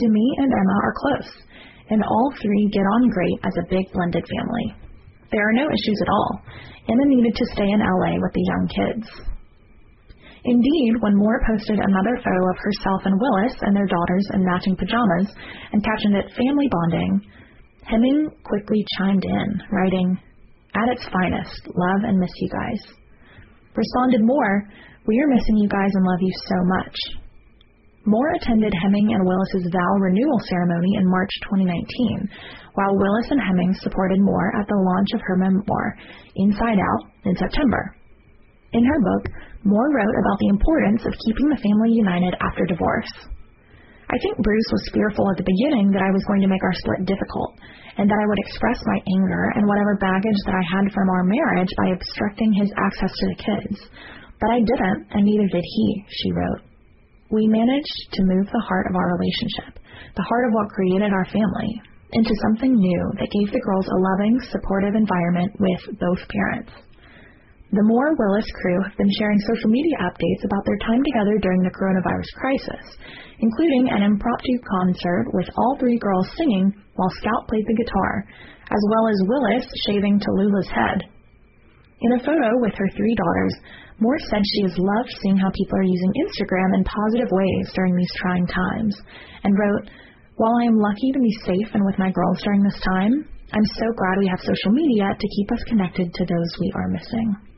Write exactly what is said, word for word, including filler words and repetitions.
Demi and Emma are close, and all three get on great as a big blended family. There are no issues at all. Emma needed to stay in L A with the young kids. Indeed, when Moore posted another photo of herself and Willis and their daughters in matching pajamas and captioned it family bonding, Hemming quickly chimed in, writing, "At its finest, love and miss you guys." Responded Moore, "We are missing you guys and love you so much." Moore attended Hemming and Willis's vow renewal ceremony in March twenty nineteen, while Willis and Hemming supported Moore at the launch of her memoir, Inside Out, in September. In her book, Moore wrote about the importance of keeping the family united after divorce. "I think Bruce was fearful at the beginning that I was going to make our split difficult, and that I would express my anger and whatever baggage that I had from our marriage by obstructing his access to the kids. But I didn't, and neither did he," she wrote. "We managed to move the heart of our relationship, the heart of what created our family, into something new that gave the girls a loving, supportive environment with both parents." The Moore-Willis crew have been sharing social media updates about their time together during the coronavirus crisis, including an impromptu concert with all three girls singing while Scout played the guitar, as well as Willis shaving Tallulah's head. In a photo with her three daughters, Moore said she has loved seeing how people are using Instagram in positive ways during these trying times, and wrote, "While I am lucky to be safe and with my girls during this time, I'm so glad we have social media to keep us connected to those we are missing."